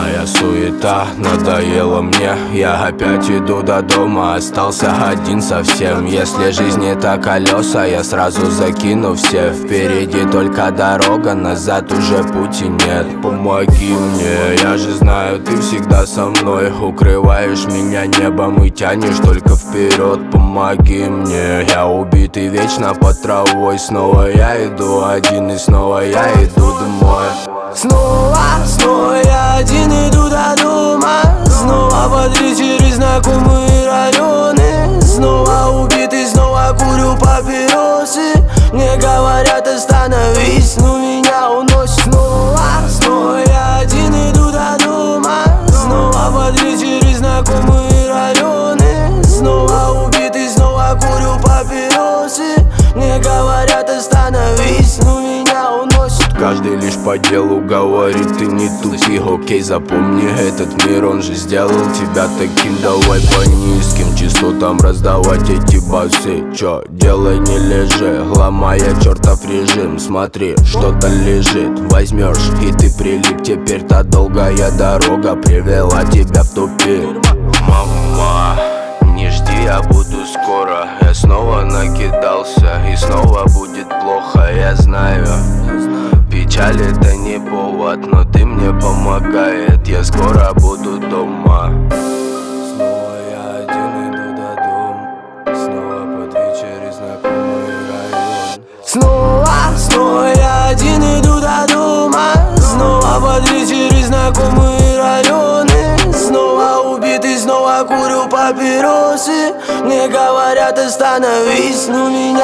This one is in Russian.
Вечная суета надоела мне. Я опять иду до дома, остался один совсем. Если жизнь это колеса, я сразу закину все. Впереди только дорога, назад уже пути нет. Помоги мне, я же знаю, ты всегда со мной. Укрываешь меня небом и тянешь только вперед. Помоги мне, я убитый вечно под травой. Снова я иду один и снова я иду домой. Снова я один иду до дома. Снова по 3 через знакомые районы. Снова убитый, снова курю папиросы. Мне говорят остановись, но меня уносит. Снова я один иду до дома. Снова по 3 через знакомые районы. Снова убитый, снова курю папиросы. Мне говорят остановись, но меня уносит. Каждый лишь по делу говорит, ты не тупи. Окей, запомни, этот мир, он же сделал тебя таким. Давай по низким частотам раздавать эти басы. Чё, делай, не лежи, ломая чертов режим. Смотри, что-то лежит, возьмешь и ты прилип. Теперь та долгая дорога привела тебя в тупик. Мама, не жди, я буду скоро. Я снова накидался и снова будет плохо, я знаю. Печаль это не повод, но ты мне помогает. Я скоро буду дома. Снова я один иду до дома. Снова по 2 через знакомый район. Снова я один иду до дома. Снова по 3 через знакомые районы. Снова убитый, снова курю папиросы. Мне говорят остановись, но меня